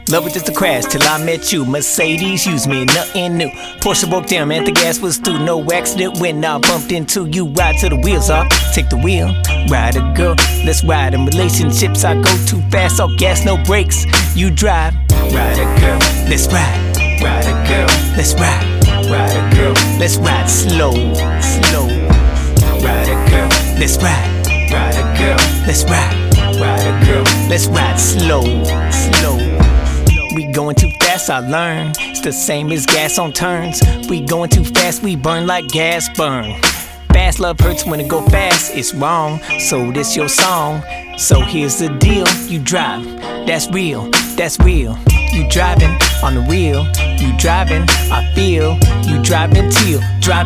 Love was just a crash till I met you. Mercedes used me, nothing new. Porsche broke down, man, the gas was through. No accident when I bumped into you. Ride till the wheels off, take the wheel. Ride a girl, let's ride. In relationships, I go too fast, all gas, no brakes. You drive, ride a girl, let's ride. Ride a girl, let's ride. Ride a girl, let's ride slow, slow. Ride a girl, let's ride. Ride a girl, let's ride. Ride a girl, let's ride slow, slow. We going too fast, I learn. It's the same as gas on turns. We going too fast, we burn like gas burn. Fast love hurts when it go fast, it's wrong. So this your song. So here's the deal, you drive, that's real, that's real. You driving on the wheel, you driving, I feel. You driving till,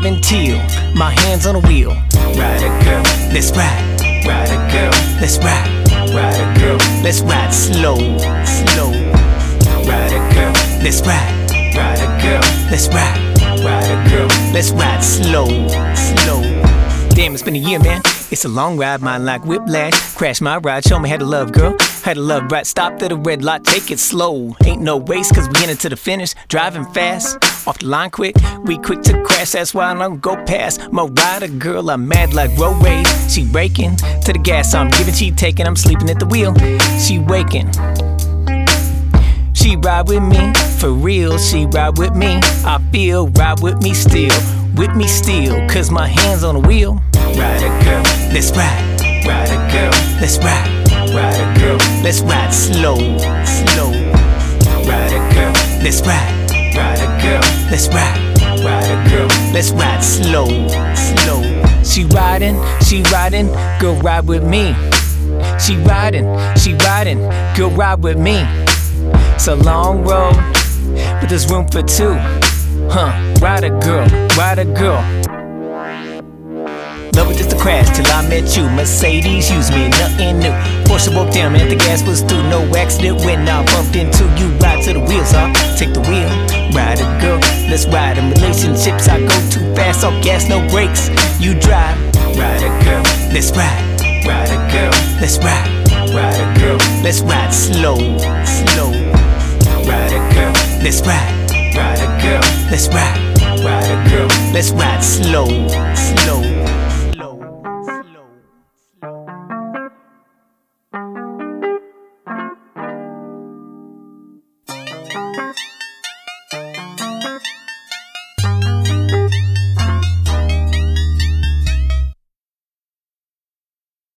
my hands on the wheel. Ride a girl, let's ride. Ride a girl, let's ride. Ride a girl, let's ride slow, slow. Ride a girl, let's ride. Ride a girl, let's ride. Ride a girl, let's ride slow, slow. Damn, it's been a year, man. It's a long ride, mine like whiplash. Crash my ride, show me how to love, girl. How to love right, stopped at a red light, take it slow. Ain't no race, cause we in it to the finish. Driving fast, off the line quick. We quick to crash, that's why I don't go past. My rider girl, I'm mad like road rage. She braking to the gas, I'm giving, she taking. I'm sleeping at the wheel, she waking. She ride with me, for real, she ride with me. I feel, ride with me still, cause my hands on the wheel. Ride a girl, let's ride. Ride a girl, let's ride. Ride a girl, let's ride slow, slow. Ride a girl, let's ride. Ride a girl, let's ride. Ride a girl, let's ride slow, slow. She riding, girl ride with me. She riding, girl ride with me. It's a long road, but there's room for two. Ride a girl, ride a girl. Love was just a crash till I met you. Mercedes used me, nothing new. Porsche broke down, man, the gas was through. No accident when I bumped into you. Ride till the wheels off, take the wheel. Ride a girl, let's ride. In relationships, I go too fast, all gas, no brakes. You drive, ride a girl, let's ride. Ride a girl, let's ride. Ride a girl, let's ride slow, slow. Ride a girl, let's ride. Ride a girl, let's ride. Ride a girl, let's ride slow, slow.